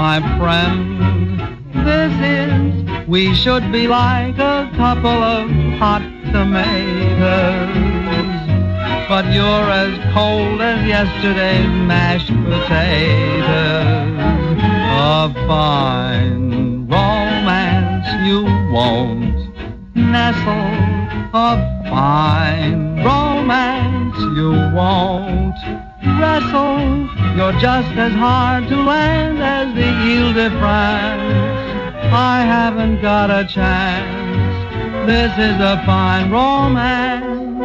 my friend. This is, we should be like a couple of hot tomatoes. But you're as cold as yesterday's mashed potatoes. A fine romance you won't nestle. A fine romance you won't wrestle. You're just as hard to land as the Ile-de-France. I haven't got a chance. This is a fine romance.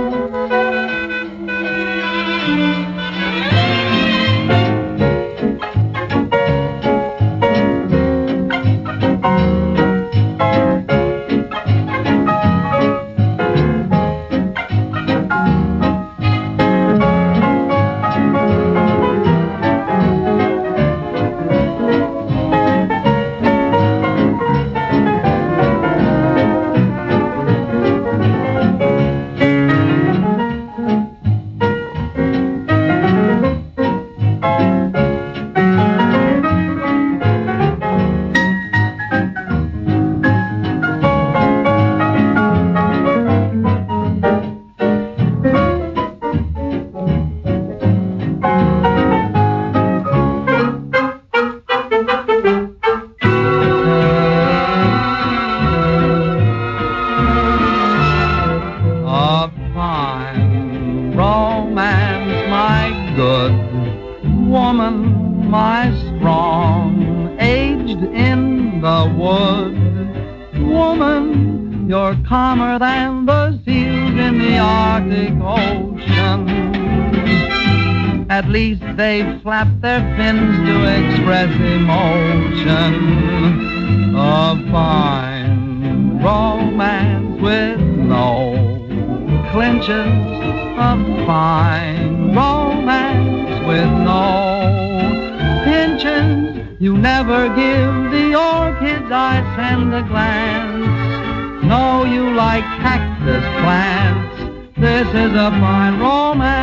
They flap their fins to express emotion. A fine romance with no clinches. A fine romance with no pinches. You never give the orchids I send a glance. No, you like cactus plants. This is a fine romance.